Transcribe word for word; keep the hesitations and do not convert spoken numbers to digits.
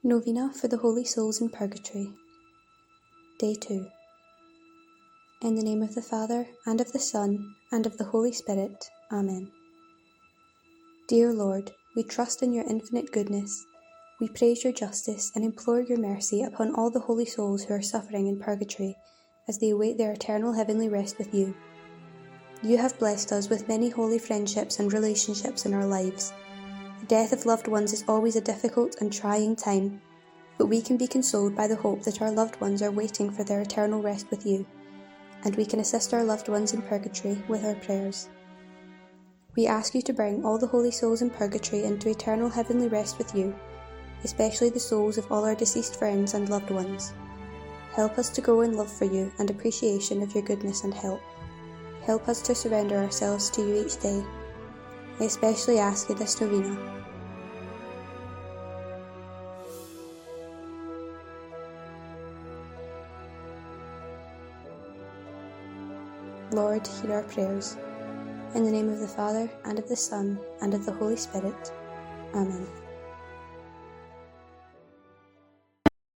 Novena for the Holy Souls in Purgatory. Day two. In the name of the Father, and of the Son, and of the Holy Spirit. Amen. Dear Lord, we trust in your infinite goodness. We praise your justice and implore your mercy upon all the holy souls who are suffering in purgatory as they await their eternal heavenly rest with you. You have blessed us with many holy friendships and relationships in our lives. The death of loved ones is always a difficult and trying time, but we can be consoled by the hope that our loved ones are waiting for their eternal rest with you, and we can assist our loved ones in purgatory with our prayers. We ask you to bring all the holy souls in purgatory into eternal heavenly rest with you, especially the souls of all our deceased friends and loved ones. Help us to grow in love for you and appreciation of your goodness and help. Help us to surrender ourselves to you each day. I especially ask you this novena. Lord, hear our prayers. In the name of the Father, and of the Son, and of the Holy Spirit. Amen.